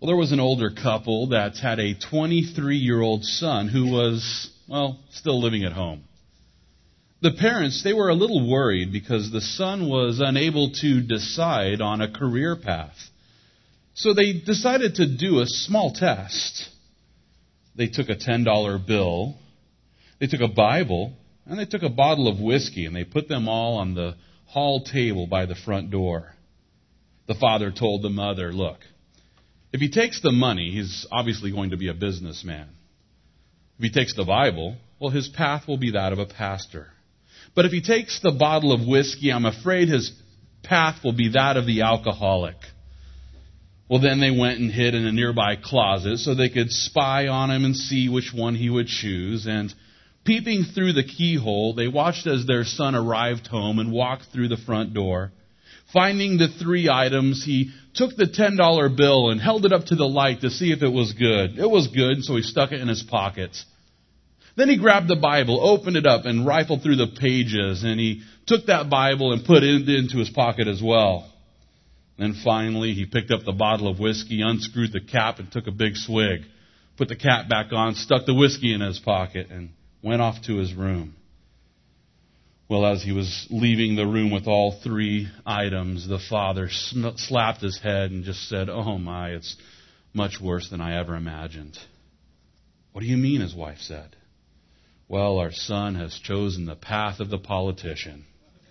Well, there was an older couple that had a 23-year-old son who was, still living at home. The parents, they were a little worried because the son was unable to decide on a career path. So they decided to do a small test. They took a $10 bill, they took a Bible, and they took a bottle of whiskey, and they put them all on the hall table by the front door. The father told the mother, look, if he takes the money, he's obviously going to be a businessman. If he takes the Bible, his path will be that of a pastor. But if he takes the bottle of whiskey, I'm afraid his path will be that of the alcoholic. Well, then they went and hid in a nearby closet so they could spy on him and see which one he would choose. And peeping through the keyhole, they watched as their son arrived home and walked through the front door. Finding the 3 items, he took the $10 bill and held it up to the light to see if it was good. It was good, so he stuck it in his pocket. Then he grabbed the Bible, opened it up, and rifled through the pages, and he took that Bible and put it into his pocket as well. Then finally, he picked up the bottle of whiskey, unscrewed the cap, and took a big swig. Put the cap back on, stuck the whiskey in his pocket, and went off to his room. Well, as he was leaving the room with all 3 items, the father slapped his head and just said, "Oh my, it's much worse than I ever imagined." "What do you mean?" his wife said. "Well, our son has chosen the path of the politician."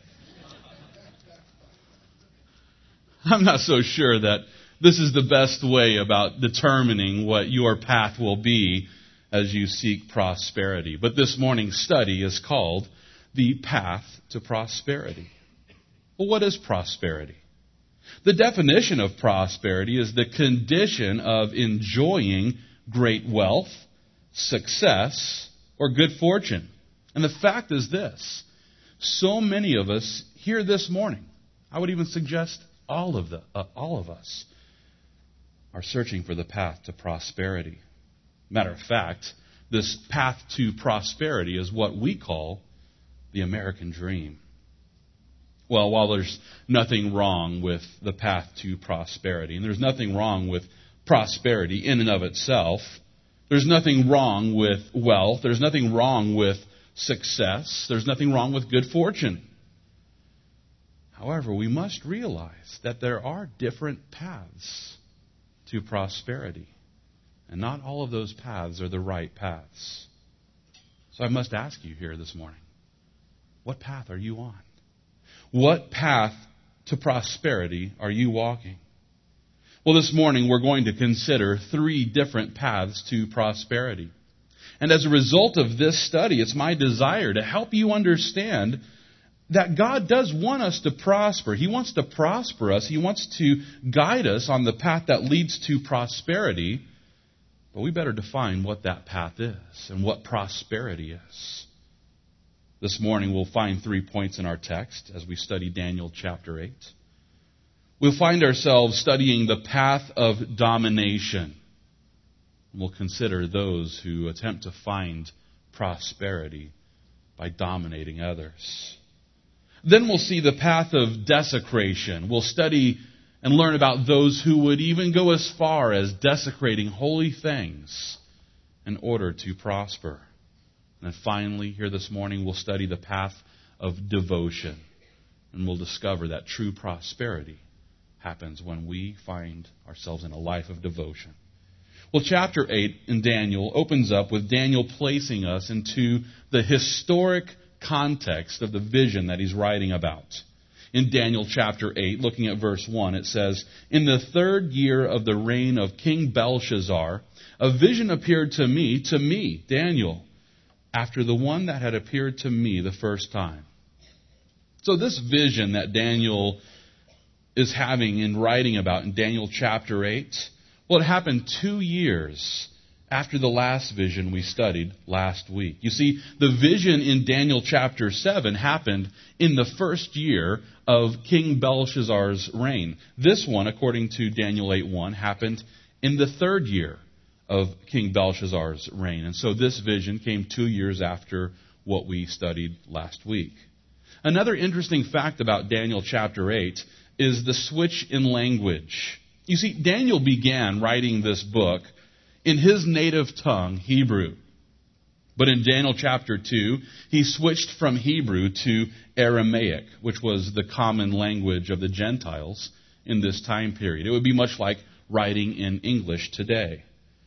I'm not so sure that this is the best way about determining what your path will be as you seek prosperity. But this morning's study is called The Path to Prosperity. Well, what is prosperity? The definition of prosperity is the condition of enjoying great wealth, success, or good fortune. And the fact is this: so many of us here this morning, I would even suggest all of us, are searching for the path to prosperity. Matter of fact, this path to prosperity is what we call the American dream. Well, while there's nothing wrong with the path to prosperity, and there's nothing wrong with prosperity in and of itself, there's nothing wrong with wealth, there's nothing wrong with success, there's nothing wrong with good fortune. However, we must realize that there are different paths to prosperity, and not all of those paths are the right paths. So I must ask you here this morning, what path are you on? What path to prosperity are you walking? Well, this morning we're going to consider 3 different paths to prosperity. And as a result of this study, it's my desire to help you understand that God does want us to prosper. He wants to prosper us. He wants to guide us on the path that leads to prosperity. But we better define what that path is and what prosperity is. This morning we'll find 3 points in our text as we study Daniel chapter 8. We'll find ourselves studying the path of domination. We'll consider those who attempt to find prosperity by dominating others. Then we'll see the path of desecration. We'll study and learn about those who would even go as far as desecrating holy things in order to prosper. And then finally, here this morning, we'll study the path of devotion. And we'll discover that true prosperity happens when we find ourselves in a life of devotion. Well, chapter 8 in Daniel opens up with Daniel placing us into the historic context of the vision that he's writing about. In Daniel chapter 8, looking at verse 1, it says, "In the 3rd year of the reign of King Belshazzar, a vision appeared to me, Daniel, after the one that had appeared to me the first time." So this vision that Daniel is having and writing about in Daniel chapter 8, well, it happened 2 years after the last vision we studied last week. You see, the vision in Daniel chapter 7 happened in the 1st year of King Belshazzar's reign. This one, according to Daniel 8:1, happened in the 3rd year of King Belshazzar's reign. And so this vision came 2 years after what we studied last week. Another interesting fact about Daniel chapter 8 is the switch in language. You see, Daniel began writing this book in his native tongue, Hebrew. But in Daniel chapter 2, he switched from Hebrew to Aramaic, which was the common language of the Gentiles in this time period. It would be much like writing in English today.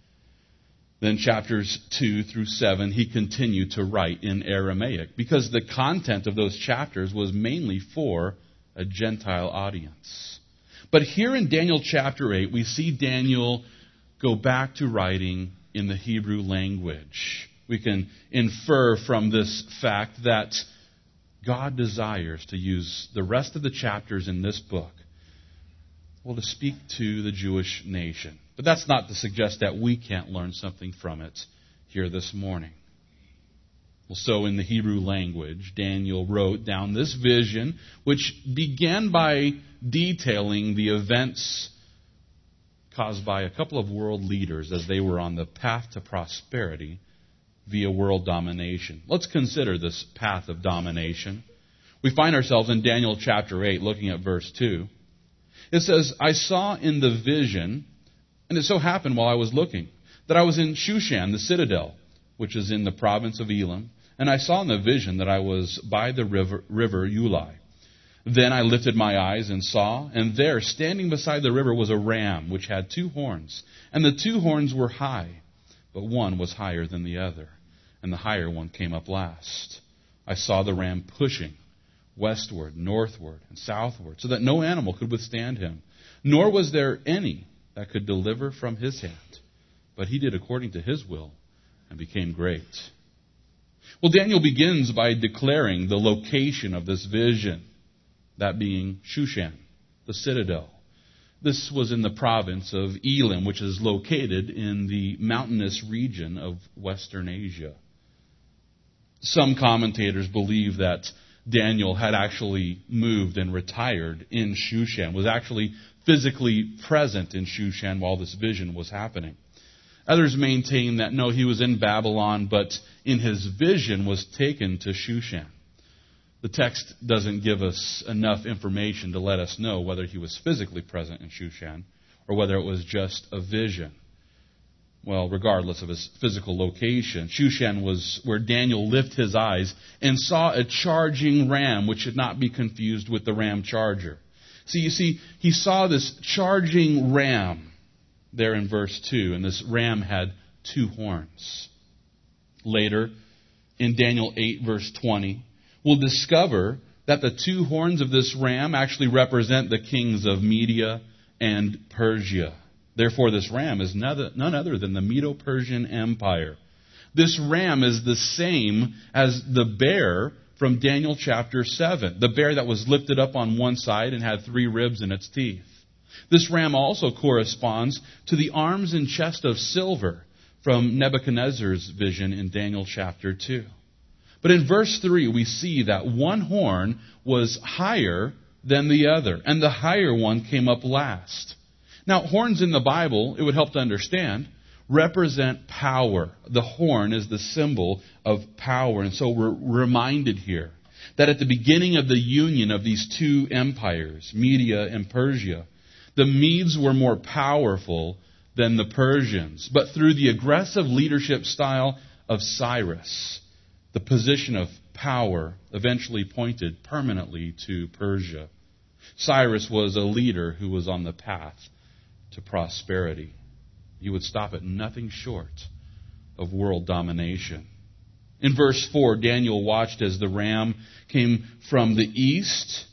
Then chapters 2 through 7, he continued to write in Aramaic because the content of those chapters was mainly for a Gentile audience. But here in Daniel chapter 8, we see Daniel go back to writing in the Hebrew language. We can infer from this fact that God desires to use the rest of the chapters in this book, well, to speak to the Jewish nation. But that's not to suggest that we can't learn something from it here this morning. Well, so in the Hebrew language, Daniel wrote down this vision, which began by detailing the events caused by a couple of world leaders as they were on the path to prosperity via world domination. Let's consider this path of domination. We find ourselves in Daniel chapter 8, looking at verse 2. It says, I saw in the vision, and it so happened while I was looking, that I was in Shushan, the citadel, which is in the province of Elam, and I saw in the vision that I was by the river Ulai. Then I lifted my eyes and saw, and there, standing beside the river, was a ram which had 2 horns, and the 2 horns were high, but one was higher than the other, and the higher one came up last. I saw the ram pushing westward, northward, and southward, so that no animal could withstand him, nor was there any that could deliver from his hand. But he did according to his will and became great. Well, Daniel begins by declaring the location of this vision, that being Shushan, the citadel. This was in the province of Elam, which is located in the mountainous region of Western Asia. Some commentators believe that Daniel had actually moved and retired in Shushan, was actually physically present in Shushan while this vision was happening. Others maintain that no, he was in Babylon, but in his vision was taken to Shushan. The text doesn't give us enough information to let us know whether he was physically present in Shushan or whether it was just a vision. Well, regardless of his physical location, Shushan was where Daniel lifted his eyes and saw a charging ram, which should not be confused with the ram charger. So you see, he saw this charging ram there in verse 2, and this ram had 2 horns. Later, in Daniel 8, verse 20, we'll discover that the 2 horns of this ram actually represent the kings of Media and Persia. Therefore, this ram is none other than the Medo-Persian Empire. This ram is the same as the bear from Daniel chapter 7, the bear that was lifted up on one side and had 3 ribs in its teeth. This ram also corresponds to the arms and chest of silver from Nebuchadnezzar's vision in Daniel chapter 2. But in verse 3, we see that one horn was higher than the other, and the higher one came up last. Now, horns in the Bible, it would help to understand, represent power. The horn is the symbol of power. And so we're reminded here that at the beginning of the union of these 2 empires, Media and Persia, the Medes were more powerful than the Persians. But through the aggressive leadership style of Cyrus, the position of power eventually pointed permanently to Persia. Cyrus was a leader who was on the path to prosperity. He would stop at nothing short of world domination. In verse 4, Daniel watched as the ram came from the east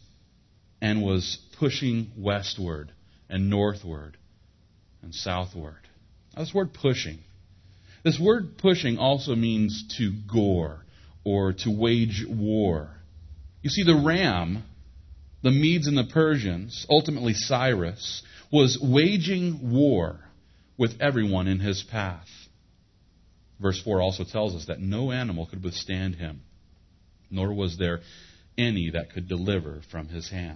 and was pushing westward and northward and southward. Now, this word pushing. This word pushing also means to gore or to wage war. You see, the ram, the Medes and the Persians, ultimately Cyrus, was waging war with everyone in his path. Verse 4 also tells us that no animal could withstand him, nor was there any that could deliver from his hand.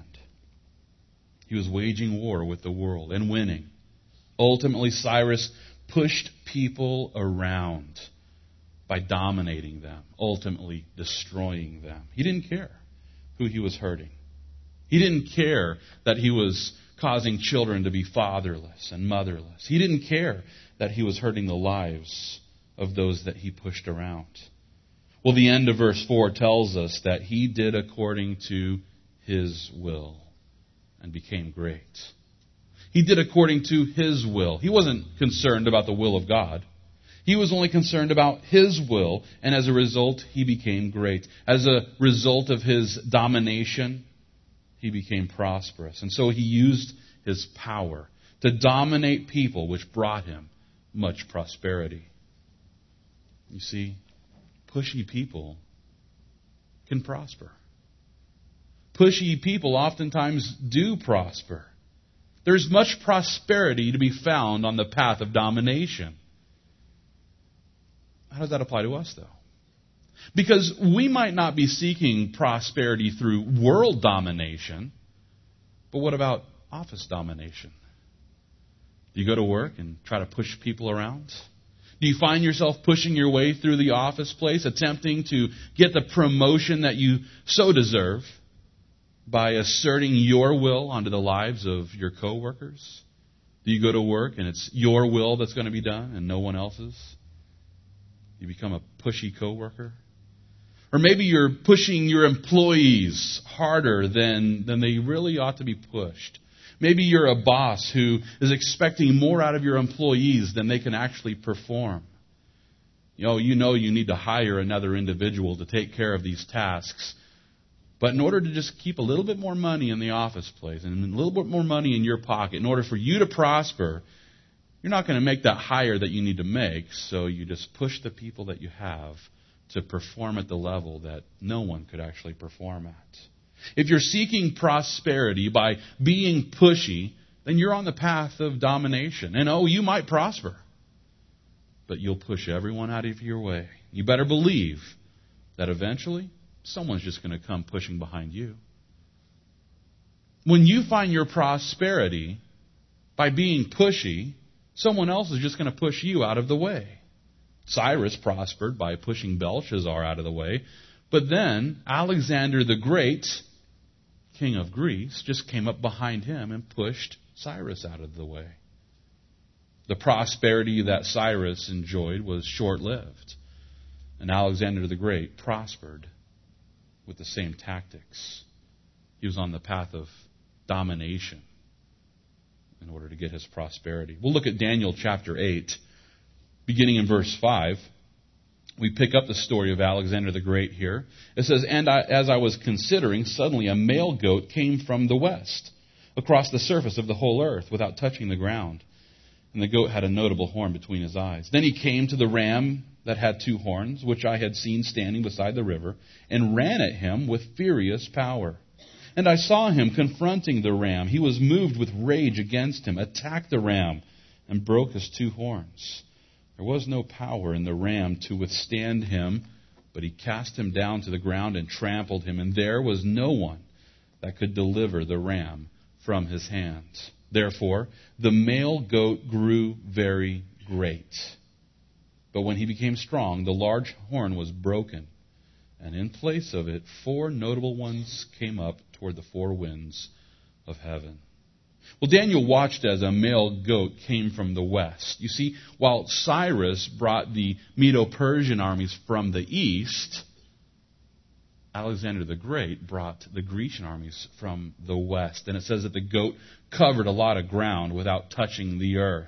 He was waging war with the world and winning. Ultimately, Cyrus pushed people around by dominating them, ultimately destroying them. He didn't care who he was hurting. He didn't care that he was causing children to be fatherless and motherless. He didn't care that he was hurting the lives of those that he pushed around. Well, the end of verse 4 tells us that he did according to his will and became great. He did according to his will. He wasn't concerned about the will of God. He was only concerned about his will, and as a result, he became great. As a result of his domination, he became prosperous. And so he used his power to dominate people, which brought him much prosperity. You see, pushy people can prosper. Pushy people oftentimes do prosper. There's much prosperity to be found on the path of domination. How does that apply to us, though? Because we might not be seeking prosperity through world domination, but what about office domination? Do you go to work and try to push people around? Do you find yourself pushing your way through the office place, attempting to get the promotion that you so deserve by asserting your will onto the lives of your coworkers? Do you go to work and it's your will that's going to be done and no one else's? You become a pushy coworker? Or maybe you're pushing your employees harder than they really ought to be pushed. Maybe you're a boss who is expecting more out of your employees than they can actually perform. You know you need to hire another individual to take care of these tasks. But in order to just keep a little bit more money in the office place and a little bit more money in your pocket, in order for you to prosper, you're not going to make that hire that you need to make, so you just push the people that you have to perform at the level that no one could actually perform at. If you're seeking prosperity by being pushy, then you're on the path of domination. And you might prosper, but you'll push everyone out of your way. You better believe that eventually someone's just going to come pushing behind you. When you find your prosperity by being pushy, someone else is just going to push you out of the way. Cyrus prospered by pushing Belshazzar out of the way, but then Alexander the Great, king of Greece, just came up behind him and pushed Cyrus out of the way. The prosperity that Cyrus enjoyed was short-lived, and Alexander the Great prospered with the same tactics. He was on the path of domination in order to get his prosperity. We'll look at Daniel chapter 8, beginning in verse 5. We pick up the story of Alexander the Great here. It says, as I was considering, suddenly a male goat came from the west, across the surface of the whole earth, without touching the ground. And the goat had a notable horn between his eyes. Then he came to the ram that had 2 horns, which I had seen standing beside the river, and ran at him with furious power. And I saw him confronting the ram. He was moved with rage against him, attacked the ram, and broke his 2 horns. There was no power in the ram to withstand him, but he cast him down to the ground and trampled him, and there was no one that could deliver the ram from his hands. Therefore, the male goat grew very great. But when he became strong, the large horn was broken, and in place of it, 4 notable ones came up toward the 4 winds of heaven. Well, Daniel watched as a male goat came from the west. You see, while Cyrus brought the Medo-Persian armies from the east, Alexander the Great brought the Grecian armies from the west. And it says that the goat covered a lot of ground without touching the earth.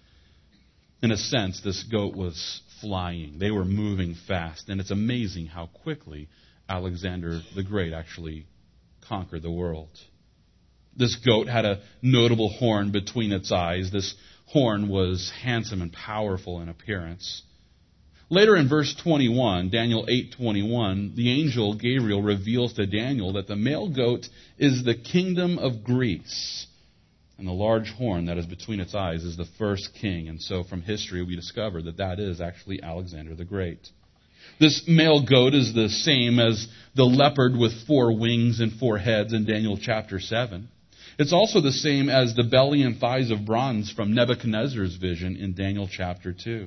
In a sense, this goat was flying. They were moving fast. And it's amazing how quickly Alexander the Great actually conquered the world. This goat had a notable horn between its eyes. This horn was handsome and powerful in appearance. Later in verse 21, Daniel 8:21, the angel Gabriel reveals to Daniel that the male goat is the kingdom of Greece. And the large horn that is between its eyes is the first king. And so from history we discover that that is actually Alexander the Great. This male goat is the same as the leopard with 4 wings and 4 heads in Daniel chapter 7. It's also the same as the belly and thighs of bronze from Nebuchadnezzar's vision in Daniel chapter 2.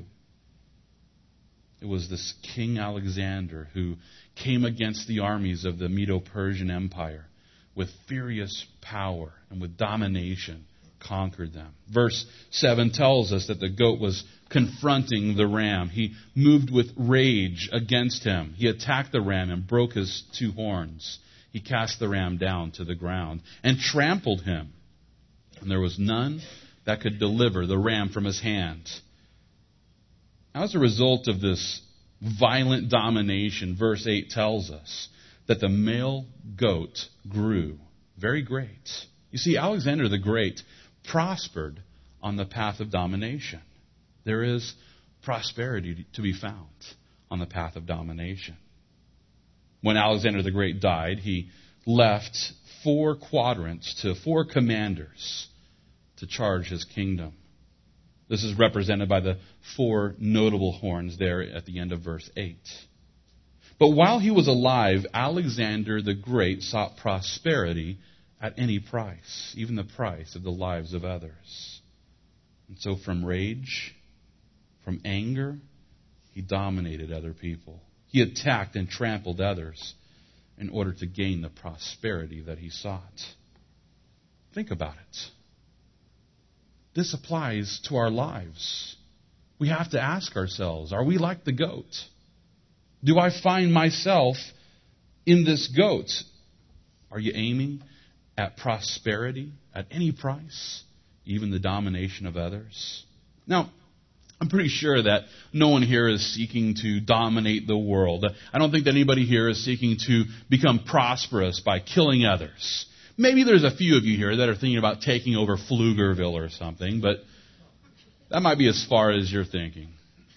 It was this King Alexander who came against the armies of the Medo-Persian Empire with furious power and with domination, conquered them. Verse 7 tells us that the goat was confronting the ram. He moved with rage against him. He attacked the ram and broke his two horns. He cast the ram down to the ground and trampled him. And there was none that could deliver the ram from his hand. As a result of this violent domination, verse 8 tells us that the male goat grew very great. You see, Alexander the Great prospered on the path of domination. There is prosperity to be found on the path of domination. When Alexander the Great died, he left 4 quadrants to 4 commanders to charge his kingdom. This is represented by the 4 notable horns there at the end of verse 8. But while he was alive, Alexander the Great sought prosperity at any price, even the price of the lives of others. And so from rage, from anger, he dominated other people. He attacked and trampled others in order to gain the prosperity that he sought. Think about it. This applies to our lives. We have to ask ourselves, are we like the goat? Do I find myself in this goat? Are you aiming at prosperity at any price, even the domination of others? Now, I'm pretty sure that no one here is seeking to dominate the world. I don't think that anybody here is seeking to become prosperous by killing others. Maybe there's a few of you here that are thinking about taking over Pflugerville or something, but that might be as far as you're thinking.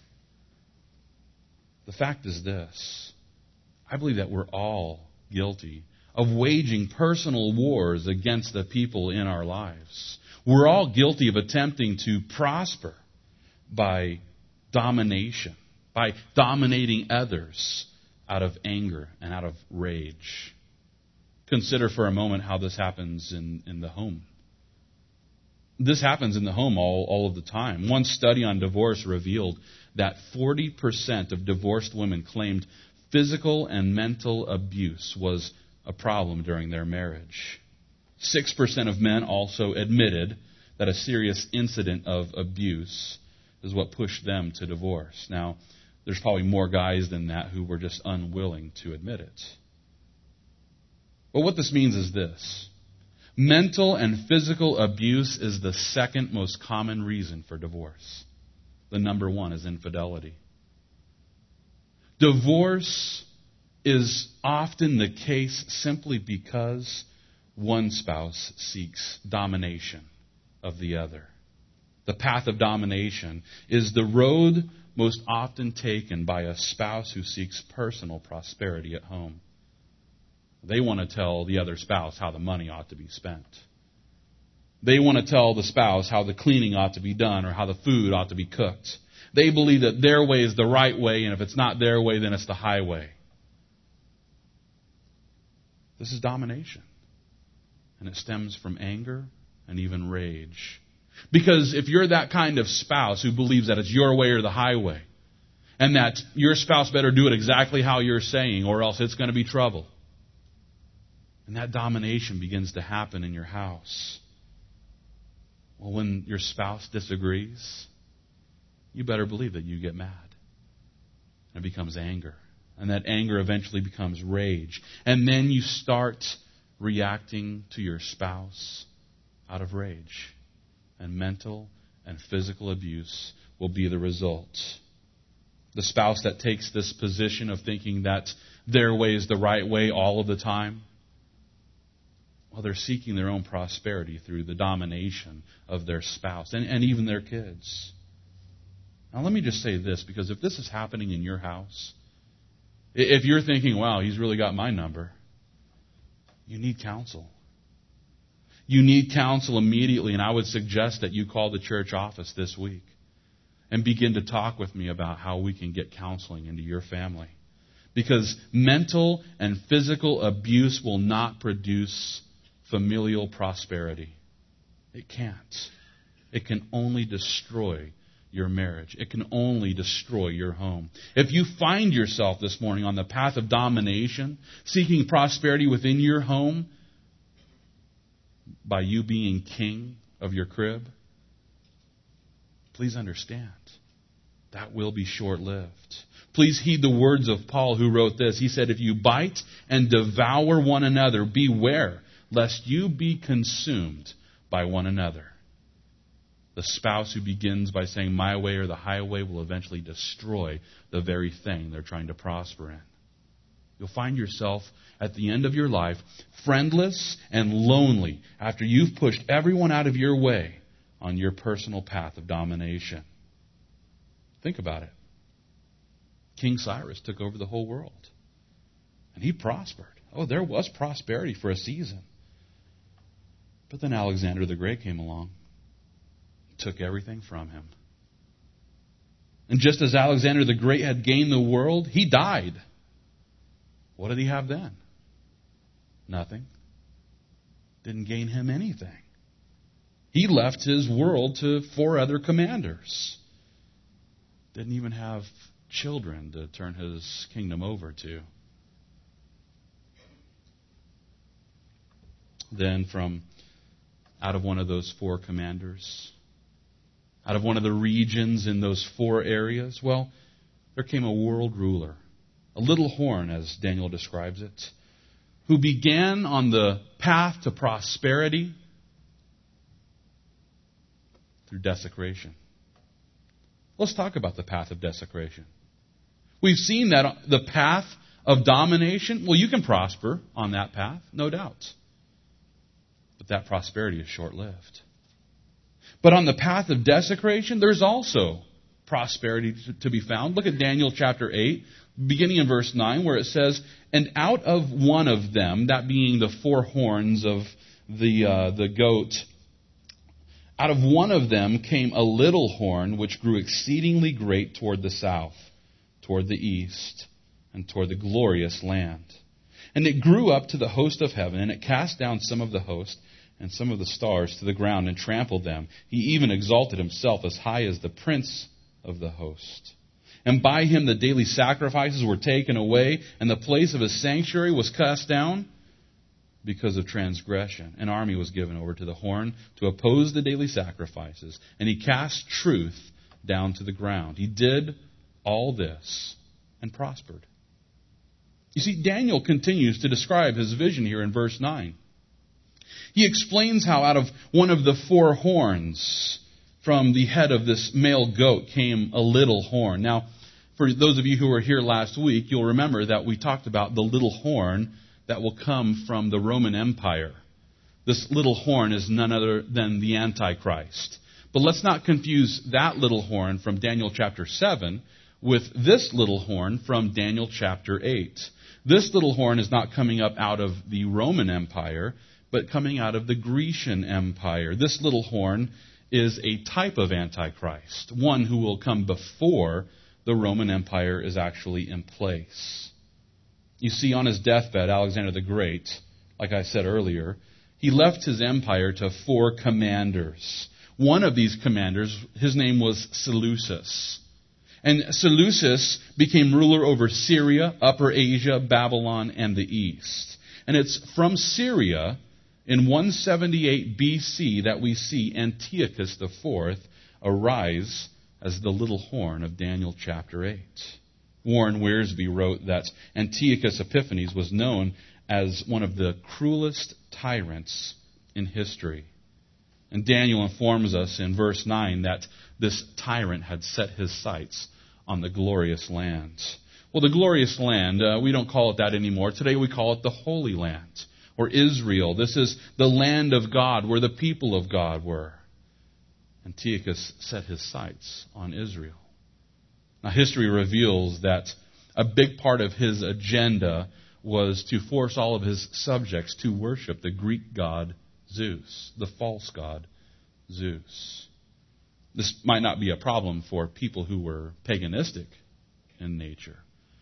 The fact is this. I believe that we're all guilty of waging personal wars against the people in our lives. We're all guilty of attempting to prosper by domination, by dominating others out of anger and out of rage. Consider for a moment how this happens in the home. This happens in the home all of the time. One study on divorce revealed that 40% of divorced women claimed physical and mental abuse was a problem during their marriage. 6% of men also admitted that a serious incident of abuse is what pushed them to divorce. Now, there's probably more guys than that who were just unwilling to admit it. But what this means is this. Mental and physical abuse is the second most common reason for divorce. The number one is infidelity. Divorce is often the case simply because one spouse seeks domination of the other. The path of domination is the road most often taken by a spouse who seeks personal prosperity at home. They want to tell the other spouse how the money ought to be spent. They want to tell the spouse how the cleaning ought to be done or how the food ought to be cooked. They believe that their way is the right way, and if it's not their way, then it's the highway. This is domination. And it stems from anger and even rage. Because if you're that kind of spouse who believes that it's your way or the highway, and that your spouse better do it exactly how you're saying, or else it's going to be trouble, and that domination begins to happen in your house. Well, when your spouse disagrees, you better believe that you get mad. And it becomes anger. And that anger eventually becomes rage. And then you start reacting to your spouse out of rage. And mental and physical abuse will be the result. The spouse that takes this position of thinking that their way is the right way all of the time, well, they're seeking their own prosperity through the domination of their spouse and even their kids. Now, let me just say this, because if this is happening in your house, if you're thinking, wow, he's really got my number, you need counsel. You need counsel immediately, and I would suggest that you call the church office this week and begin to talk with me about how we can get counseling into your family. Because mental and physical abuse will not produce familial prosperity. It can't. It can only destroy your marriage. It can only destroy your home. If you find yourself this morning on the path of domination, seeking prosperity within your home, by you being king of your crib, please understand, that will be short-lived. Please heed the words of Paul, who wrote this. He said, if you bite and devour one another, beware lest you be consumed by one another. The spouse who begins by saying my way or the highway will eventually destroy the very thing they're trying to prosper in. You'll find yourself at the end of your life friendless and lonely after you've pushed everyone out of your way on your personal path of domination. Think about it. King Cyrus took over the whole world. And he prospered. Oh, there was prosperity for a season. But then Alexander the Great came along. Took everything from him. And just as Alexander the Great had gained the world, he died. What did he have then? Nothing. Didn't gain him anything. He left his world to 4 other commanders. Didn't even have children to turn his kingdom over to. Then from out of one of those 4 commanders, out of one of the regions in those 4 areas, well, there came a world ruler, a little horn, as Daniel describes it, who began on the path to prosperity through desecration. Let's talk about the path of desecration. We've seen that the path of domination, well, you can prosper on that path, no doubt. But that prosperity is short-lived. But on the path of desecration, there's also prosperity to be found. Look at Daniel chapter 8, beginning in verse 9, where it says, and out of one of them, that being the 4 horns of the goat, out of one of them came a little horn, which grew exceedingly great toward the south, toward the east, and toward the glorious land. And it grew up to the host of heaven, and it cast down some of the host and some of the stars to the ground and trampled them. He even exalted himself as high as the prince of the host. And by him the daily sacrifices were taken away, and the place of his sanctuary was cast down because of transgression. An army was given over to the horn to oppose the daily sacrifices, and he cast truth down to the ground. He did all this and prospered. You see, Daniel continues to describe his vision here in verse 9. He explains how out of one of the 4 horns from the head of this male goat came a little horn. Now, for those of you who were here last week, you'll remember that we talked about the little horn that will come from the Roman Empire. This little horn is none other than the Antichrist. But let's not confuse that little horn from Daniel chapter 7 with this little horn from Daniel chapter 8. This little horn is not coming up out of the Roman Empire, but coming out of the Grecian Empire. This little horn is a type of Antichrist, one who will come before the Roman Empire is actually in place. You see, on his deathbed, Alexander the Great, like I said earlier, he left his empire to 4 commanders. One of these commanders, his name was Seleucus. And Seleucus became ruler over Syria, Upper Asia, Babylon, and the East. And it's from Syria in 178 BC that we see Antiochus IV arise as the little horn of Daniel chapter 8. Warren Wiersbe wrote that Antiochus Epiphanes was known as one of the cruelest tyrants in history. And Daniel informs us in verse 9 that this tyrant had set his sights on the glorious land. Well, the glorious land, we don't call it that anymore. Today we call it the Holy Land, or Israel. This is the land of God, where the people of God were. Antiochus set his sights on Israel. Now, history reveals that a big part of his agenda was to force all of his subjects to worship the Greek god Zeus, the false god Zeus. This might not be a problem for people who were paganistic in nature.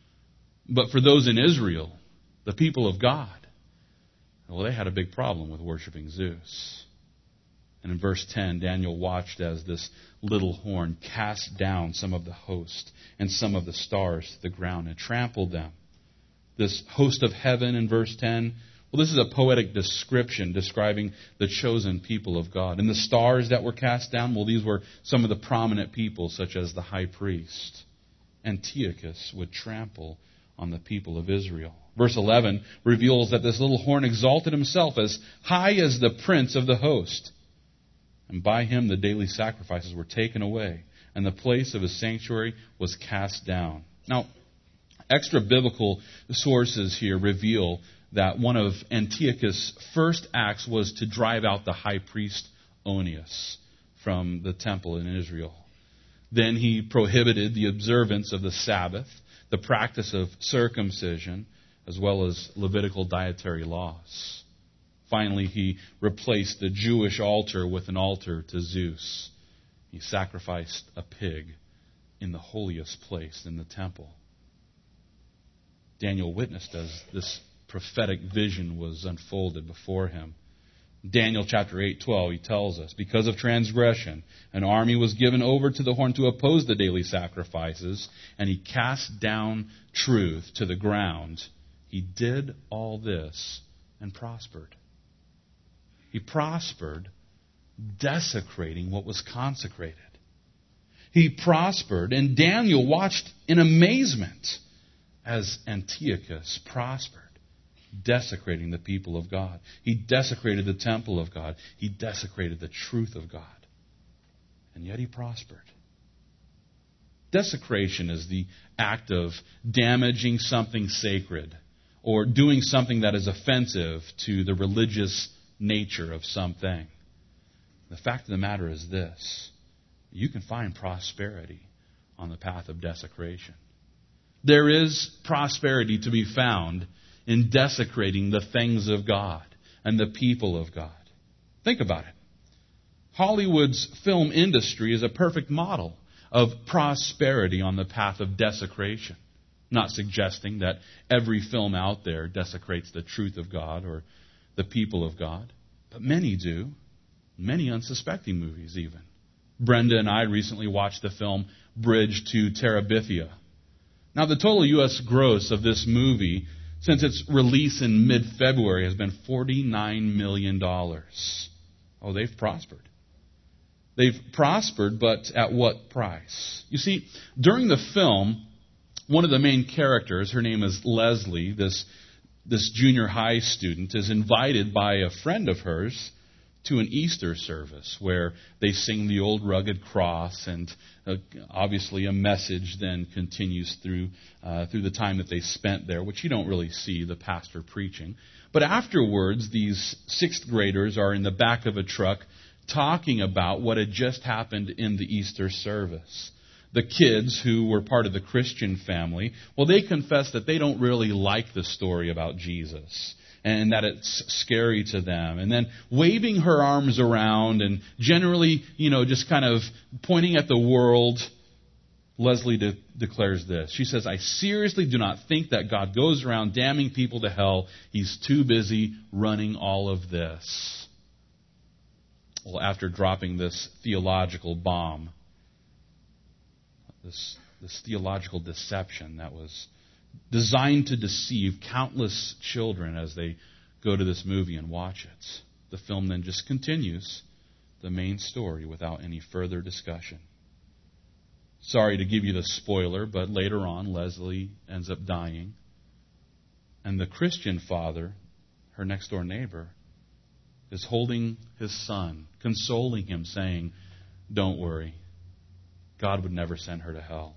But for those in Israel, the people of God, well, they had a big problem with worshiping Zeus. And in verse 10, Daniel watched as this little horn cast down some of the host and some of the stars to the ground and trampled them. This host of heaven, in verse 10, Well, this is a poetic description describing the chosen people of God. And the stars that were cast down, well, these were some of the prominent people, such as the high priest. Antiochus would trample on the people of Israel. Verse 11 reveals that this little horn exalted himself as high as the prince of the host. And by him the daily sacrifices were taken away, and the place of his sanctuary was cast down. Now, extra biblical sources here reveal that one of Antiochus' first acts was to drive out the high priest Onias from the temple in Israel. Then he prohibited the observance of the Sabbath, the practice of circumcision, as well as Levitical dietary laws. Finally, he replaced the Jewish altar with an altar to Zeus. He sacrificed a pig in the holiest place in the temple. Daniel witnessed as this prophetic vision was unfolded before him. Daniel chapter 8:12, he tells us, because of transgression, an army was given over to the horn to oppose the daily sacrifices, and he cast down truth to the ground. He did all this and prospered. He prospered, desecrating what was consecrated. He prospered, and Daniel watched in amazement as Antiochus prospered, desecrating the people of God. He desecrated the temple of God. He desecrated the truth of God. And yet he prospered. Desecration is the act of damaging something sacred or doing something that is offensive to the religious nature of something. The fact of the matter is this: you can find prosperity on the path of desecration. There is prosperity to be found in desecrating the things of God and the people of God. Think about it. Hollywood's film industry is a perfect model of prosperity on the path of desecration. Not suggesting that every film out there desecrates the truth of God or the people of God, but many do. Many unsuspecting movies even. Brenda and I recently watched the film Bridge to Terabithia. Now, the total U.S. gross of this movie since its release in mid-February has been $49 million. Oh, they've prospered. They've prospered, but at what price? You see, during the film, one of the main characters, her name is Leslie, this junior high student, is invited by a friend of hers to an Easter service where they sing the old rugged cross, and obviously a message then continues through the time that they spent there, which you don't really see the pastor preaching. But afterwards, these sixth graders are in the back of a truck talking about what had just happened in the Easter service. The kids who were part of the Christian family, well, they confess that they don't really like the story about Jesus, and that it's scary to them. And then waving her arms around and generally, just kind of pointing at the world, Leslie declares this. She says, "I seriously do not think that God goes around damning people to hell. He's too busy running all of this." Well, after dropping this theological bomb, this theological deception that was designed to deceive countless children as they go to this movie and watch it, the film then just continues the main story without any further discussion. Sorry to give you the spoiler, but later on, Leslie ends up dying. And the Christian father, her next door neighbor, is holding his son, consoling him, saying, "Don't worry, God would never send her to hell."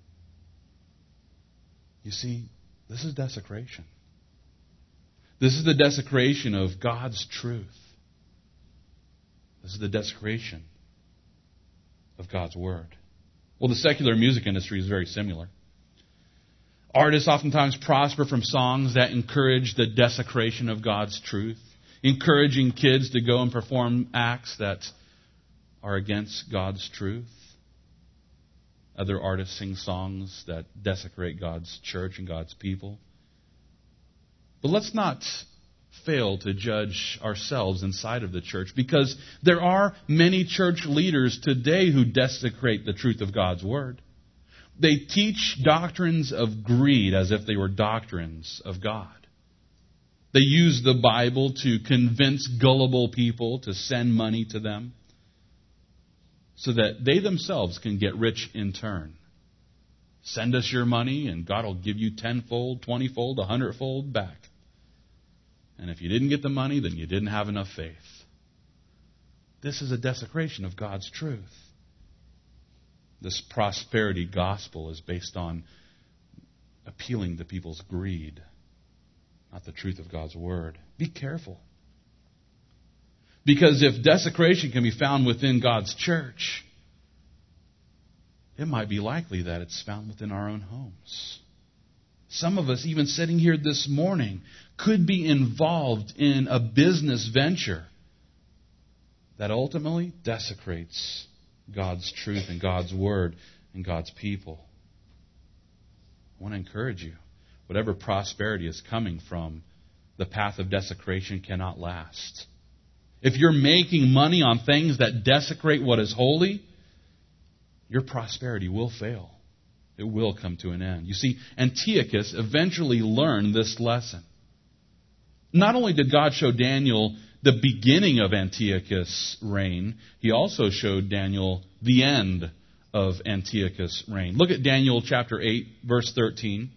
You see, this is desecration. This is the desecration of God's truth. This is the desecration of God's Word. Well, the secular music industry is very similar. Artists oftentimes prosper from songs that encourage the desecration of God's truth, encouraging kids to go and perform acts that are against God's truth. Other artists sing songs that desecrate God's church and God's people. But let's not fail to judge ourselves inside of the church, because there are many church leaders today who desecrate the truth of God's Word. They teach doctrines of greed as if they were doctrines of God. They use the Bible to convince gullible people to send money to them so that they themselves can get rich in turn. Send us your money and God will give you 10-fold, 20-fold, 100-fold back. And if you didn't get the money, then you didn't have enough faith. This is a desecration of God's truth. This prosperity gospel is based on appealing to people's greed, not the truth of God's word. Be careful. Because if desecration can be found within God's church, it might be likely that it's found within our own homes. Some of us, even sitting here this morning, could be involved in a business venture that ultimately desecrates God's truth and God's word and God's people. I want to encourage you. Whatever prosperity is coming from the path of desecration cannot last. If you're making money on things that desecrate what is holy, your prosperity will fail. It will come to an end. You see, Antiochus eventually learned this lesson. Not only did God show Daniel the beginning of Antiochus' reign, he also showed Daniel the end of Antiochus' reign. Look at Daniel chapter 8, verse 13.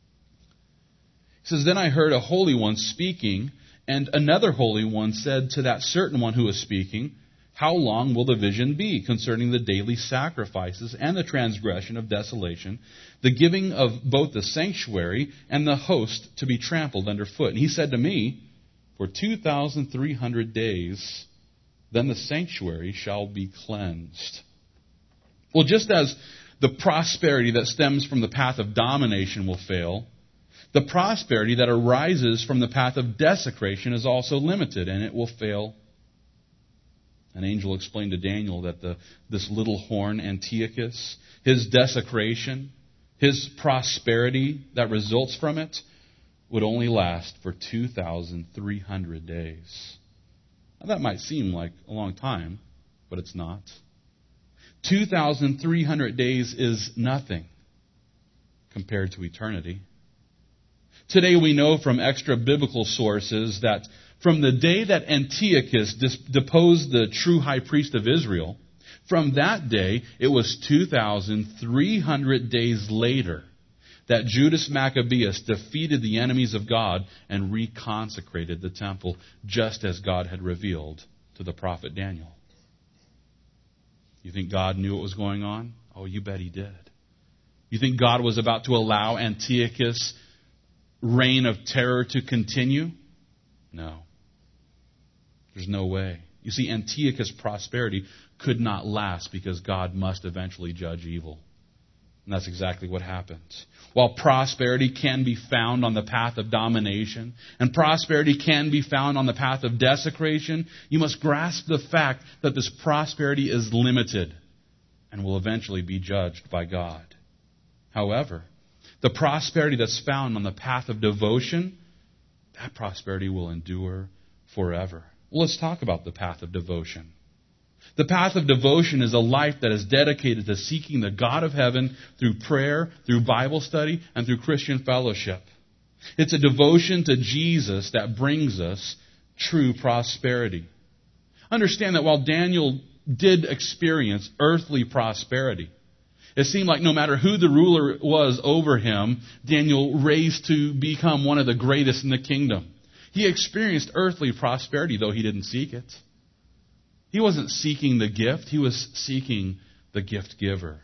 It says, "Then I heard a holy one speaking, and another holy one said to that certain one who was speaking, 'How long will the vision be concerning the daily sacrifices and the transgression of desolation, the giving of both the sanctuary and the host to be trampled underfoot?' And he said to me, 'For 2,300 days, then the sanctuary shall be cleansed.'" Well, just as the prosperity that stems from the path of domination will fail, the prosperity that arises from the path of desecration is also limited, and it will fail. An angel explained to Daniel that this little horn, Antiochus, his desecration, his prosperity that results from it, would only last for 2,300 days. Now, that might seem like a long time, but it's not. 2,300 days is nothing compared to eternity. Today we know from extra-biblical sources that from the day that Antiochus deposed the true high priest of Israel, from that day it was 2,300 days later that Judas Maccabeus defeated the enemies of God and reconsecrated the temple, just as God had revealed to the prophet Daniel. You think God knew what was going on? Oh, you bet he did. You think God was about to allow Antiochus' reign of terror to continue? No. There's no way. You see, Antiochus' prosperity could not last because God must eventually judge evil. And that's exactly what happened. While prosperity can be found on the path of domination, and prosperity can be found on the path of desecration, you must grasp the fact that this prosperity is limited and will eventually be judged by God. However, the prosperity that's found on the path of devotion, that prosperity will endure forever. Well, let's talk about the path of devotion. The path of devotion is a life that is dedicated to seeking the God of heaven through prayer, through Bible study, and through Christian fellowship. It's a devotion to Jesus that brings us true prosperity. Understand that while Daniel did experience earthly prosperity, it seemed like no matter who the ruler was over him, Daniel raised to become one of the greatest in the kingdom. He experienced earthly prosperity, though he didn't seek it. He wasn't seeking the gift. He was seeking the gift giver.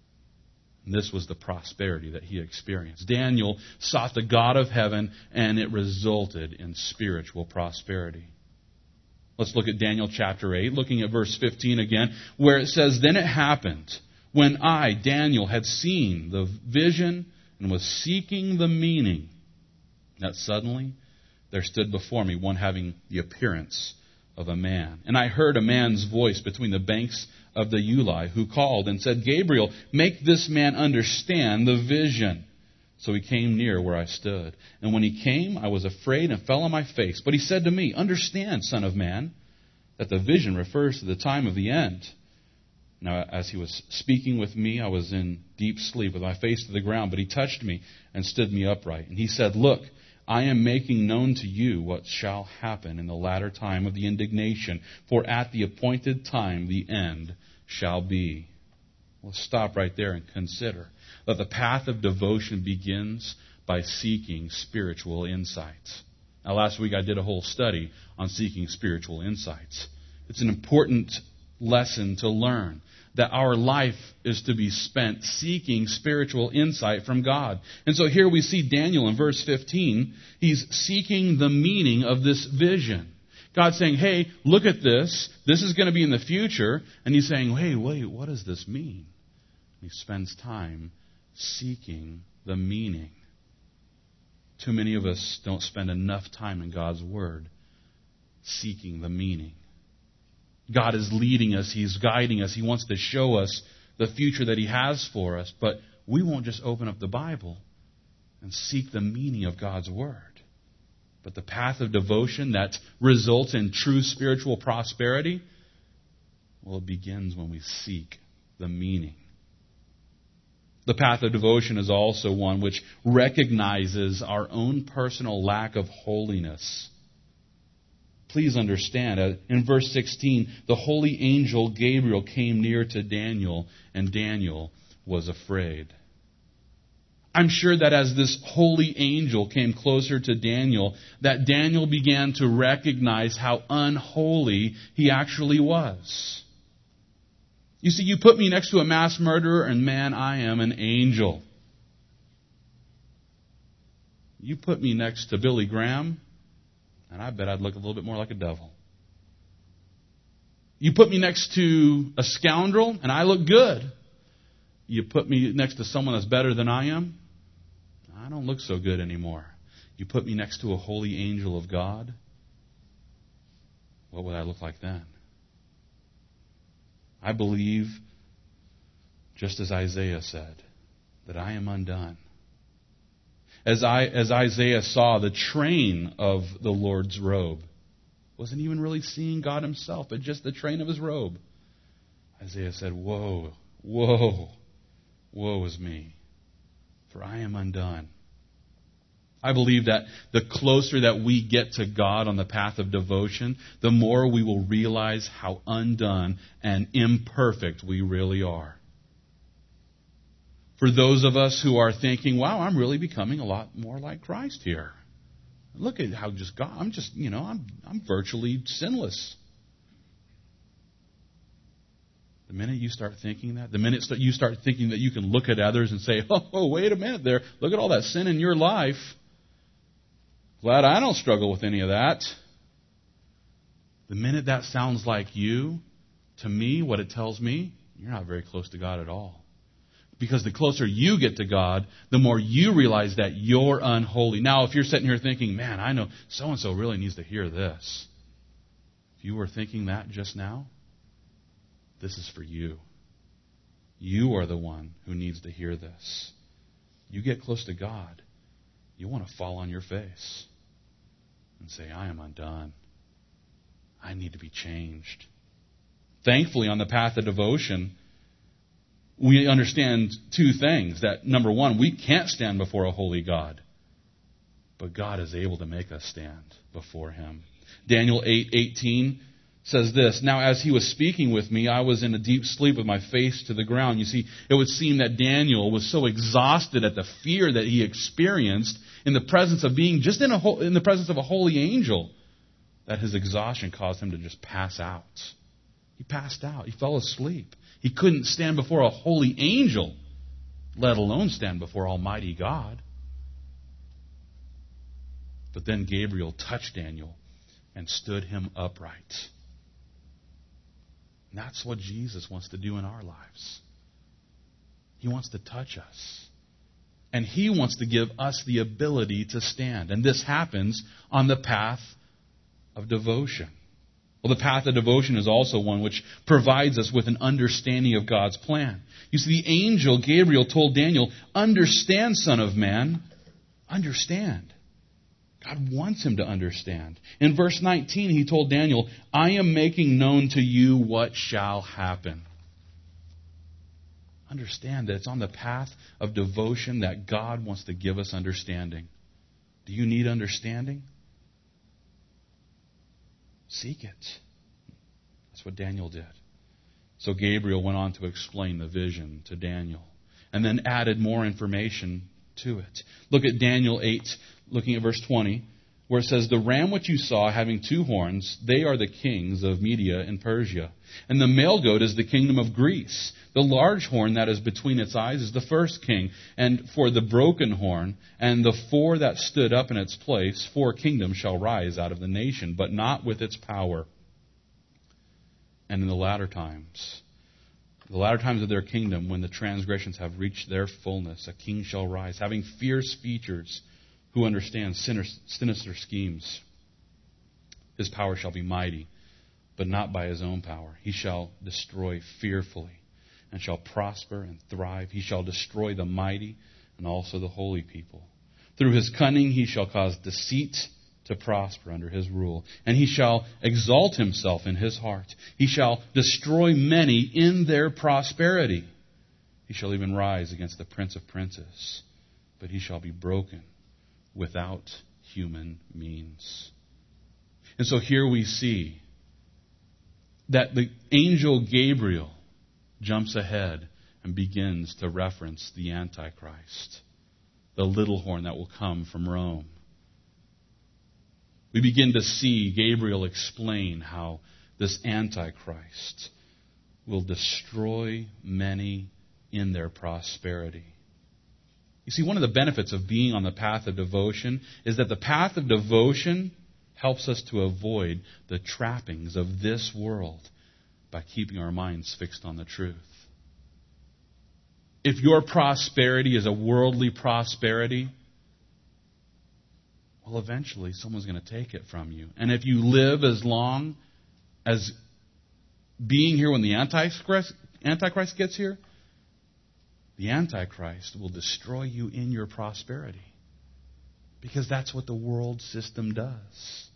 And this was the prosperity that he experienced. Daniel sought the God of heaven, and it resulted in spiritual prosperity. Let's look at Daniel chapter 8, looking at verse 15 again, where it says, "Then it happened, when I, Daniel, had seen the vision and was seeking the meaning, that suddenly there stood before me one having the appearance of a man. And I heard a man's voice between the banks of the Ulai, who called and said, 'Gabriel, make this man understand the vision.' So he came near where I stood. And when he came, I was afraid and fell on my face. But he said to me, 'Understand, son of man, that the vision refers to the time of the end.' Now, as he was speaking with me, I was in deep sleep with my face to the ground. But he touched me and stood me upright. And he said, 'Look, I am making known to you what shall happen in the latter time of the indignation, for at the appointed time the end shall be. We'll stop right there and consider that the path of devotion begins by seeking spiritual insights. Now, last week I did a whole study on seeking spiritual insights. It's an important lesson to learn that our life is to be spent seeking spiritual insight from God. And so here we see Daniel in verse 15. He's seeking the meaning of this vision. God's saying, hey, look at this. This is going to be in the future. And he's saying, hey, wait, what does this mean? He spends time seeking the meaning. Too many of us don't spend enough time in God's Word seeking the meaning. God is leading us. He's guiding us. He wants to show us the future that He has for us. But we won't just open up the Bible and seek the meaning of God's Word. But the path of devotion that results in true spiritual prosperity, well, it begins when we seek the meaning. The path of devotion is also one which recognizes our own personal lack of holiness. Please understand, in verse 16, the holy angel Gabriel came near to Daniel, and Daniel was afraid. I'm sure that as this holy angel came closer to Daniel, that Daniel began to recognize how unholy he actually was. You see, you put me next to a mass murderer, and man, I am an angel. You put me next to Billy Graham, and I bet I'd look a little bit more like a devil. You put me next to a scoundrel, and I look good. You put me next to someone that's better than I am, I don't look so good anymore. You put me next to a holy angel of God, what would I look like then? I believe, just as Isaiah said, that I am undone. As Isaiah saw the train of the Lord's robe, wasn't even really seeing God Himself, but just the train of His robe. Isaiah said, woe, woe, woe is me, for I am undone. I believe that the closer that we get to God on the path of devotion, the more we will realize how undone and imperfect we really are. For those of us who are thinking, wow, I'm really becoming a lot more like Christ here. Look at how just God, I'm virtually sinless. The minute you start thinking that, the minute you start thinking that you can look at others and say, oh, wait a minute there, look at all that sin in your life. Glad I don't struggle with any of that. The minute that sounds like you, to me, what it tells me, you're not very close to God at all. Because the closer you get to God, the more you realize that you're unholy. Now, if you're sitting here thinking, man, I know so-and-so really needs to hear this. If you were thinking that just now, this is for you. You are the one who needs to hear this. You get close to God, you want to fall on your face and say, I am undone. I need to be changed. Thankfully, on the path of devotion, we understand two things. That, number one, we can't stand before a holy God. But God is able to make us stand before Him. Daniel 8:18 says this, now as he was speaking with me, I was in a deep sleep with my face to the ground. You see, it would seem that Daniel was so exhausted at the fear that he experienced in the presence of being just in the presence of a holy angel, that his exhaustion caused him to just pass out. He passed out. He fell asleep. He couldn't stand before a holy angel, let alone stand before Almighty God. But then Gabriel touched Daniel and stood him upright. And that's what Jesus wants to do in our lives. He wants to touch us. And He wants to give us the ability to stand. And this happens on the path of devotion. Well, the path of devotion is also one which provides us with an understanding of God's plan. You see, the angel Gabriel told Daniel, understand, Son of Man, understand. God wants him to understand. In verse 19, he told Daniel, I am making known to you what shall happen. Understand that it's on the path of devotion that God wants to give us understanding. Do you need understanding? Seek it. That's what Daniel did. So Gabriel went on to explain the vision to Daniel and then added more information to it. Look at Daniel 8, looking at verse 20, where it says, "The ram which you saw having 2 horns, they are the kings of Media and Persia. And the male goat is the kingdom of Greece. The large horn that is between its eyes is the first king. And for the broken horn and the 4 that stood up in its place, 4 kingdoms shall rise out of the nation, but not with its power. And in the latter times of their kingdom, when the transgressions have reached their fullness, a king shall rise, having fierce features, who understands sinister schemes. His power shall be mighty, but not by his own power. He shall destroy fearfully, and shall prosper and thrive. He shall destroy the mighty and also the holy people. Through his cunning he shall cause deceit to prosper under his rule, and he shall exalt himself in his heart. He shall destroy many in their prosperity. He shall even rise against the prince of princes, but he shall be broken without human means." And so here we see that the angel Gabriel jumps ahead and begins to reference the Antichrist, the little horn that will come from Rome. We begin to see Gabriel explain how this Antichrist will destroy many in their prosperity. You see, one of the benefits of being on the path of devotion is that the path of devotion helps us to avoid the trappings of this world by keeping our minds fixed on the truth. If your prosperity is a worldly prosperity, well, eventually someone's going to take it from you. And if you live as long as being here when the Antichrist gets here, the Antichrist will destroy you in your prosperity. Because that's what the world system does.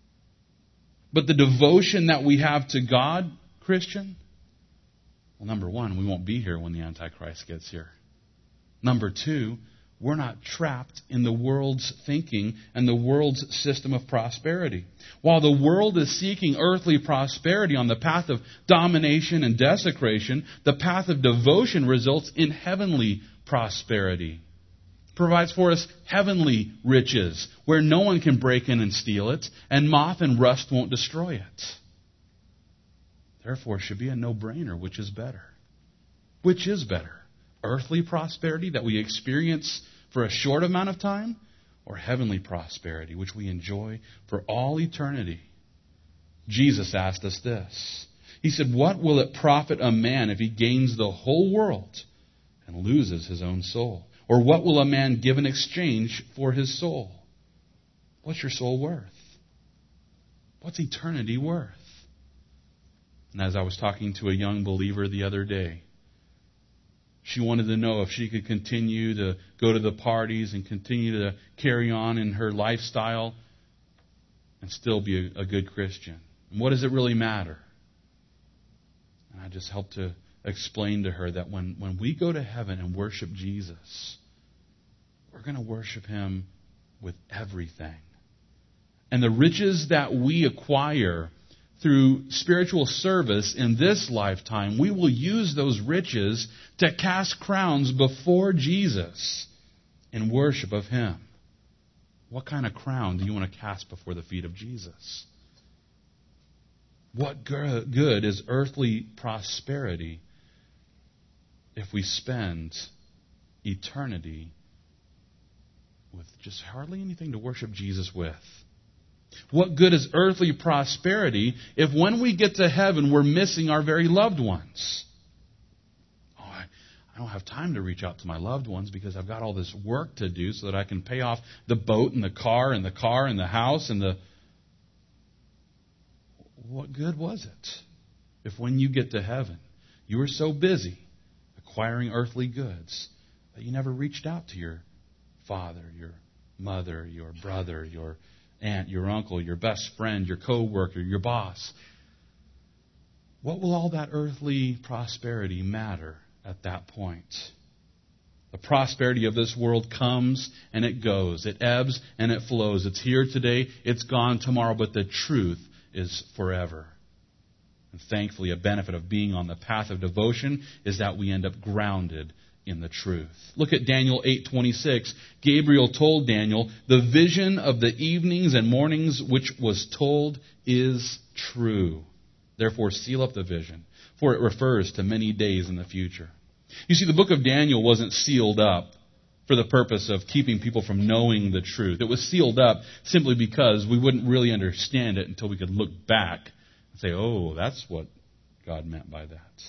But the devotion that we have to God, Christian, well, number one, we won't be here when the Antichrist gets here. Number two, we're not trapped in the world's thinking and the world's system of prosperity. While the world is seeking earthly prosperity on the path of domination and desecration, the path of devotion results in heavenly prosperity. Provides for us heavenly riches where no one can break in and steal it, and moth and rust won't destroy it. Therefore, it should be a no-brainer. Which is better? Which is better? Earthly prosperity that we experience for a short amount of time, or heavenly prosperity which we enjoy for all eternity? Jesus asked us this. He said, "What will it profit a man if he gains the whole world and loses his own soul? Or what will a man give in exchange for his soul?" What's your soul worth? What's eternity worth? And as I was talking to a young believer the other day, she wanted to know if she could continue to go to the parties and continue to carry on in her lifestyle and still be a good Christian. And what does it really matter? And I just helped to explain to her that when we go to heaven and worship Jesus, we're going to worship Him with everything. And the riches that we acquire through spiritual service in this lifetime, we will use those riches to cast crowns before Jesus in worship of Him. What kind of crown do you want to cast before the feet of Jesus? What good is earthly prosperity if we spend eternity with just hardly anything to worship Jesus with? What good is earthly prosperity if when we get to heaven we're missing our very loved ones? Oh, I don't have time to reach out to my loved ones because I've got all this work to do so that I can pay off the boat and the car and the house and the... What good was it if when you get to heaven you were so busy acquiring earthly goods that you never reached out to your father, your mother, your brother, your aunt, your uncle, your best friend, your co-worker, your boss? What will all that earthly prosperity matter at that point? The prosperity of this world comes and it goes. It ebbs and it flows. It's here today, it's gone tomorrow, but the truth is forever. And thankfully, a benefit of being on the path of devotion is that we end up grounded in the truth. Look at Daniel 8:26. Gabriel told Daniel, "The vision of the evenings and mornings which was told is true. Therefore seal up the vision, for it refers to many days in the future." You see, the book of Daniel wasn't sealed up for the purpose of keeping people from knowing the truth. It was sealed up simply because we wouldn't really understand it until we could look back and say, oh, that's what God meant by that.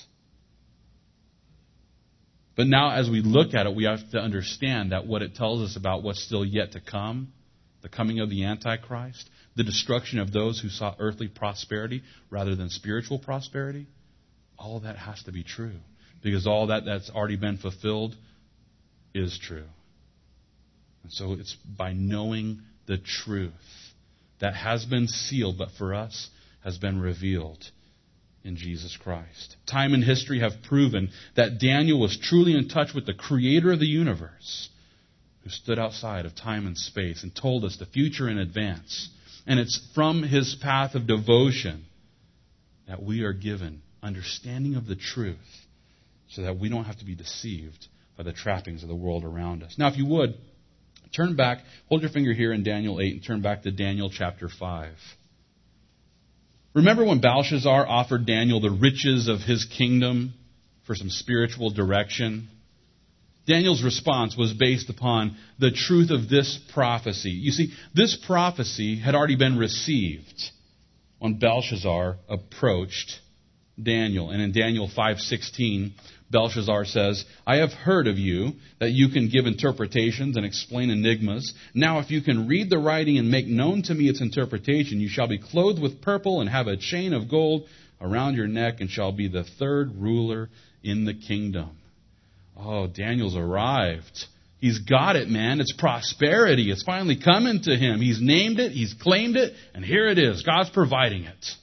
But now as we look at it, we have to understand that what it tells us about what's still yet to come, the coming of the Antichrist, the destruction of those who sought earthly prosperity rather than spiritual prosperity, all of that has to be true. Because all that's already been fulfilled is true. And so it's by knowing the truth that has been sealed, but for us has been revealed in Jesus Christ. Time and history have proven that Daniel was truly in touch with the Creator of the universe, who stood outside of time and space and told us the future in advance. And it's from his path of devotion that we are given understanding of the truth, so that we don't have to be deceived by the trappings of the world around us. Now, if you would, turn back, hold your finger here in Daniel 8 and turn back to Daniel chapter 5. Remember when Belshazzar offered Daniel the riches of his kingdom for some spiritual direction? Daniel's response was based upon the truth of this prophecy. You see, this prophecy had already been received when Belshazzar approached Daniel. And in Daniel 5:16, Belshazzar says, "I have heard of you that you can give interpretations and explain enigmas. Now if you can read the writing and make known to me its interpretation, you shall be clothed with purple and have a chain of gold around your neck and shall be the third ruler in the kingdom." Oh, Daniel's arrived. He's got it, man. It's prosperity. It's finally coming to him. He's named it. He's claimed it. And here it is. God's providing it.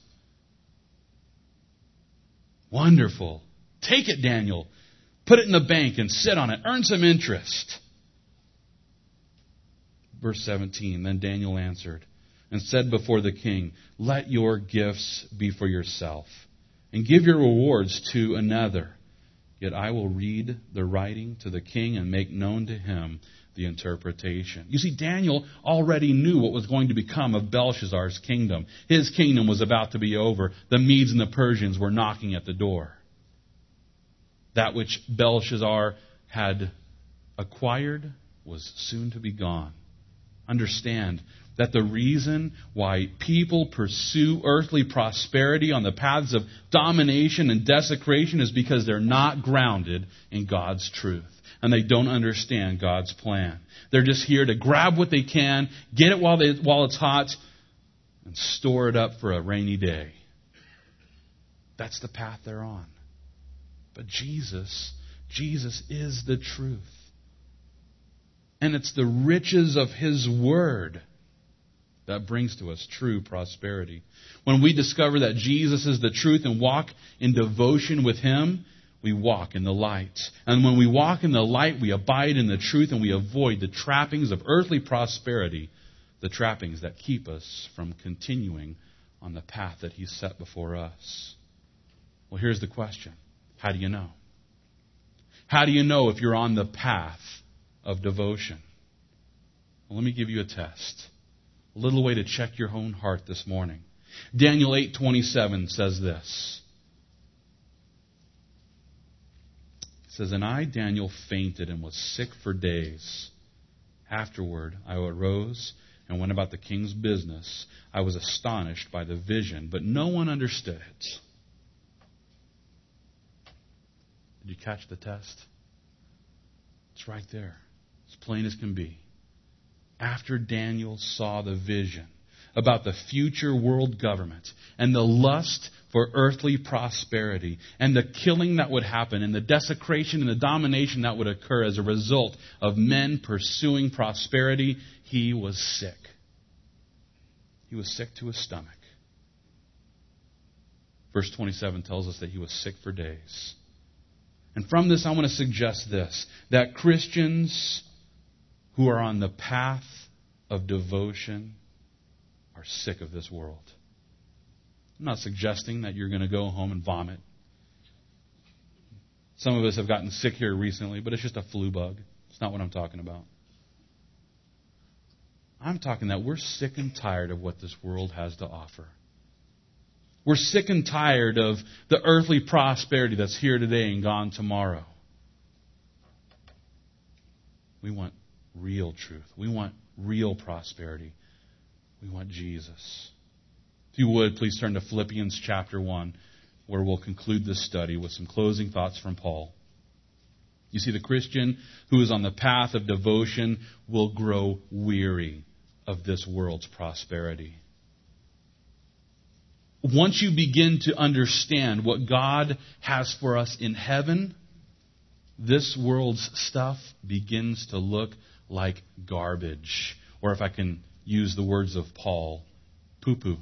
Wonderful. Take it, Daniel. Put it in the bank and sit on it. Earn some interest. Verse 17, then Daniel answered and said before the king, "Let your gifts be for yourself, and give your rewards to another. Yet I will read the writing to the king and make known to him the interpretation." You see, Daniel already knew what was going to become of Belshazzar's kingdom. His kingdom was about to be over. The Medes and the Persians were knocking at the door. That which Belshazzar had acquired was soon to be gone. Understand that the reason why people pursue earthly prosperity on the paths of domination and desecration is because they're not grounded in God's truth. And they don't understand God's plan. They're just here to grab what they can, get it while it's hot, and store it up for a rainy day. That's the path they're on. But Jesus is the truth. And it's the riches of His Word that brings to us true prosperity. When we discover that Jesus is the truth and walk in devotion with Him, we walk in the light. And when we walk in the light, we abide in the truth and we avoid the trappings of earthly prosperity, the trappings that keep us from continuing on the path that He's set before us. Well, here's the question. How do you know? How do you know if you're on the path of devotion? Well, let me give you a test. A little way to check your own heart this morning. Daniel 8:27 says this. It says, "And I, Daniel, fainted and was sick for days. Afterward, I arose and went about the king's business. I was astonished by the vision, but no one understood it." Did you catch the test? It's right there. As plain as can be. After Daniel saw the vision about the future world government and the lust for earthly prosperity and the killing that would happen and the desecration and the domination that would occur as a result of men pursuing prosperity, he was sick. He was sick to his stomach. Verse 27 tells us that he was sick for days. And from this, I want to suggest this, that Christians who are on the path of devotion are sick of this world. I'm not suggesting that you're going to go home and vomit. Some of us have gotten sick here recently, but it's just a flu bug. It's not what I'm talking about. I'm talking that we're sick and tired of what this world has to offer. We're sick and tired of the earthly prosperity that's here today and gone tomorrow. We want real truth. We want real prosperity. We want Jesus. If you would, please turn to Philippians chapter 1, where we'll conclude this study with some closing thoughts from Paul. You see, the Christian who is on the path of devotion will grow weary of this world's prosperity. Once you begin to understand what God has for us in heaven, this world's stuff begins to look like garbage. Or if I can use the words of Paul, poo-poo.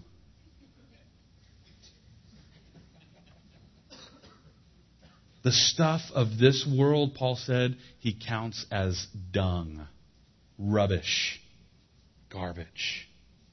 The stuff of this world, Paul said, he counts as dung, rubbish, garbage.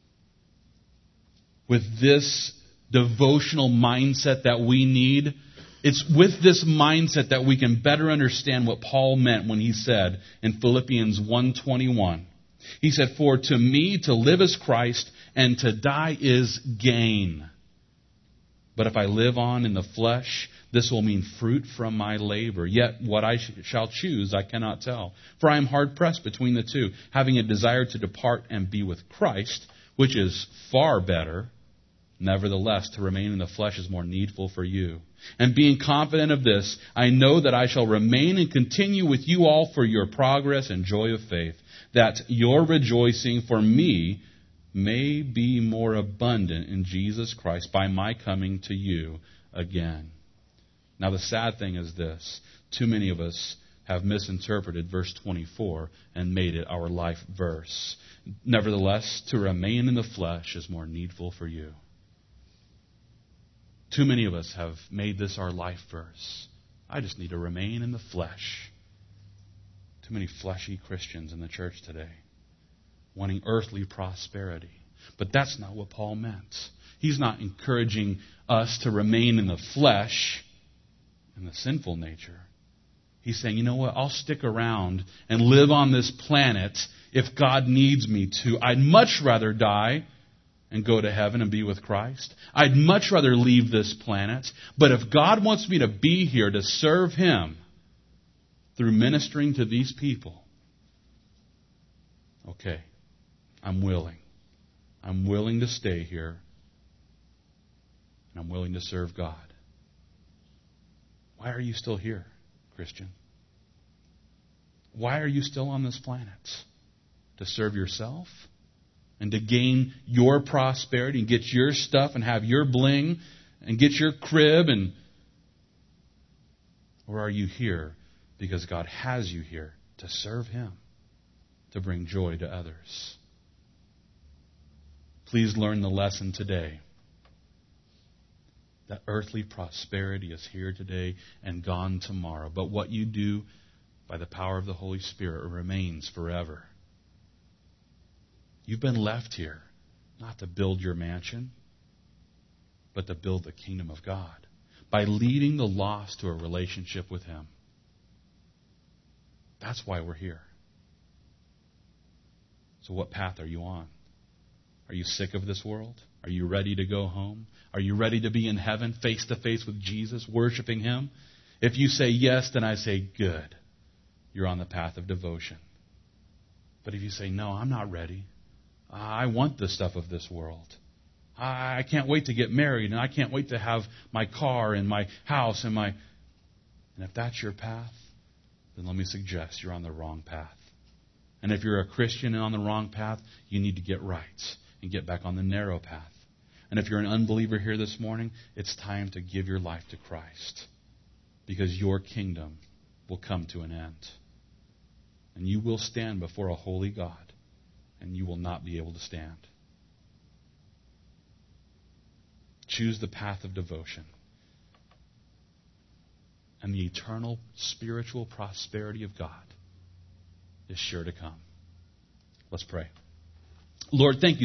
With this devotional mindset that we need, it's with this mindset that we can better understand what Paul meant when he said in Philippians 1:21. He said, "For to me to live is Christ, and to die is gain. But if I live on in the flesh, this will mean fruit from my labor. Yet what I shall choose I cannot tell. For I am hard-pressed between the two, having a desire to depart and be with Christ, which is far better. Nevertheless, to remain in the flesh is more needful for you. And being confident of this, I know that I shall remain and continue with you all for your progress and joy of faith, that your rejoicing for me may be more abundant in Jesus Christ by my coming to you again." Now the sad thing is this. Too many of us have misinterpreted verse 24 and made it our life verse. Nevertheless, to remain in the flesh is more needful for you. Too many of us have made this our life verse. I just need to remain in the flesh. Too many fleshy Christians in the church today, wanting earthly prosperity. But that's not what Paul meant. He's not encouraging us to remain in the flesh, in the sinful nature. He's saying, you know what, I'll stick around and live on this planet if God needs me to. I'd much rather die and go to heaven and be with Christ. I'd much rather leave this planet. But if God wants me to be here to serve Him through ministering to these people, okay, I'm willing. I'm willing to stay here. And I'm willing to serve God. Why are you still here, Christian? Why are you still on this planet? To serve yourself? And to gain your prosperity and get your stuff and have your bling and get your crib? Or are you here because God has you here to serve Him, to bring joy to others? Please learn the lesson today that earthly prosperity is here today and gone tomorrow. But what you do by the power of the Holy Spirit remains forever. You've been left here not to build your mansion, but to build the kingdom of God by leading the lost to a relationship with Him. That's why we're here. So what path are you on? Are you sick of this world? Are you ready to go home? Are you ready to be in heaven, face to face with Jesus, worshiping Him? If you say yes, then I say good. You're on the path of devotion. But if you say, no, I'm not ready. I want the stuff of this world. I can't wait to get married, and I can't wait to have my car and my house and my... And if that's your path, then let me suggest you're on the wrong path. And if you're a Christian and on the wrong path, you need to get right and get back on the narrow path. And if you're an unbeliever here this morning, it's time to give your life to Christ, because your kingdom will come to an end. And you will stand before a holy God, and you will not be able to stand. Choose the path of devotion. and the eternal spiritual prosperity of God is sure to come. Let's pray. Lord, thank you.